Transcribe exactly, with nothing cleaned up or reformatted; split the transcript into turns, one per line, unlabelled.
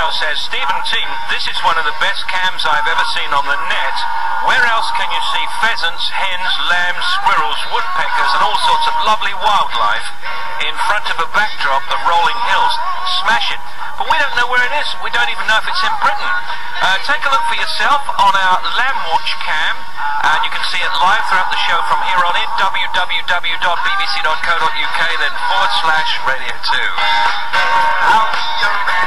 says, Stephen Team, this is one of the best cams I've ever seen on the net. Where else can you see pheasants, hens, lambs, squirrels, woodpeckers and all sorts of lovely wildlife in front of a backdrop of rolling hills? Smashing. But we don't know where it is. We don't even know if it's in Britain. Uh, take a look for yourself on our Lamb Watch cam, and you can see it live throughout the show from here on in, w w w dot b b c dot co dot u k, then forward slash radio two.